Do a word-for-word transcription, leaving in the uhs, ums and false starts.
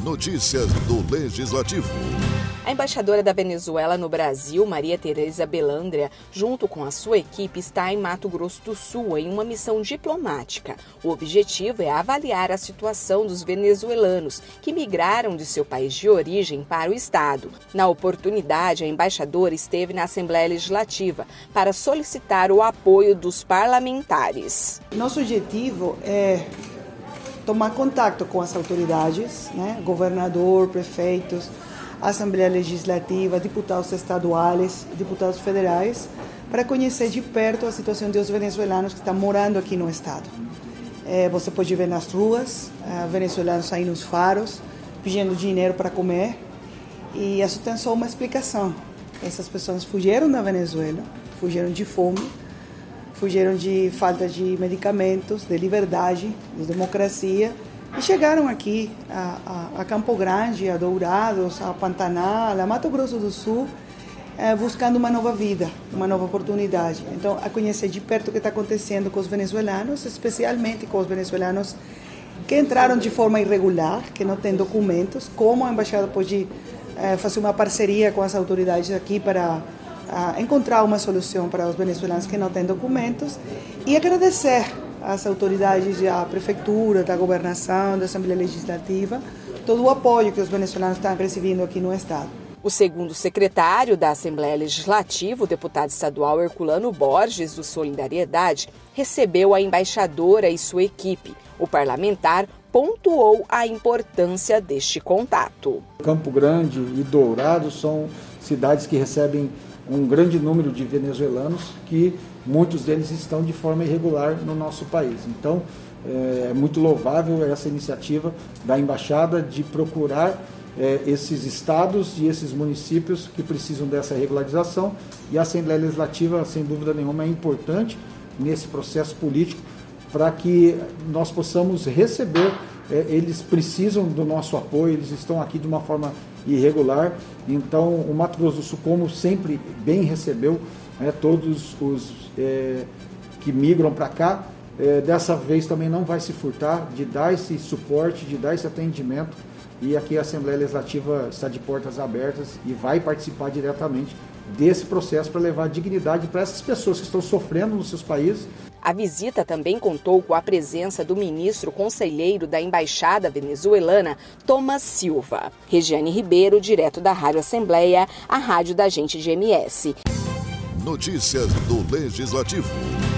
Notícias do Legislativo. A embaixadora da Venezuela no Brasil, Maria Tereza Belandria, junto com a sua equipe, está em Mato Grosso do Sul em uma missão diplomática. O objetivo é avaliar a situação dos venezuelanos que migraram de seu país de origem para o estado. Na oportunidade, a embaixadora esteve na Assembleia Legislativa para solicitar o apoio dos parlamentares. Nosso objetivo é tomar contato com as autoridades, né? Governador, prefeitos, Assembleia Legislativa, deputados estaduais, deputados federais, para conhecer de perto a situação dos venezuelanos que estão morando aqui no estado. É, você pode ver nas ruas, é, venezuelanos saindo nos faros, pedindo dinheiro para comer, e isso tem só uma explicação. Essas pessoas fugiram da Venezuela, fugiram de fome, fugiram de falta de medicamentos, de liberdade, de democracia, e chegaram aqui a, a, a Campo Grande, a Dourados, a Pantanal, a Mato Grosso do Sul, eh, buscando uma nova vida, uma nova oportunidade. Então, a conhecer de perto o que está acontecendo com os venezuelanos, especialmente com os venezuelanos que entraram de forma irregular, que não têm documentos, como a embaixada pode eh, fazer uma parceria com as autoridades aqui para a encontrar uma solução para os venezuelanos que não têm documentos, e agradecer às autoridades da prefeitura, da governação, da Assembleia Legislativa, todo o apoio que os venezuelanos estão recebendo aqui no estado. O segundo secretário da Assembleia Legislativa, o deputado estadual Herculano Borges, do Solidariedade, recebeu a embaixadora e sua equipe. O parlamentar pontuou a importância deste contato. Campo Grande e Dourados são cidades que recebem um grande número de venezuelanos, que muitos deles estão de forma irregular no nosso país. Então, é muito louvável essa iniciativa da Embaixada de procurar é, esses estados e esses municípios que precisam dessa regularização, e a Assembleia Legislativa, sem dúvida nenhuma, é importante nesse processo político para que nós possamos receber. É, eles precisam do nosso apoio, eles estão aqui de uma forma irregular, então o Mato Grosso do Sul, como sempre, bem recebeu né, todos os é, que migram para cá. É, dessa vez também não vai se furtar de dar esse suporte, de dar esse atendimento, e aqui a Assembleia Legislativa está de portas abertas e vai participar diretamente desse processo para levar dignidade para essas pessoas que estão sofrendo nos seus países. A visita também contou com a presença do ministro conselheiro da Embaixada Venezuelana, Thomas Silva. Regiane Ribeiro, direto da Rádio Assembleia, a rádio da Gente de M S. Notícias do Legislativo.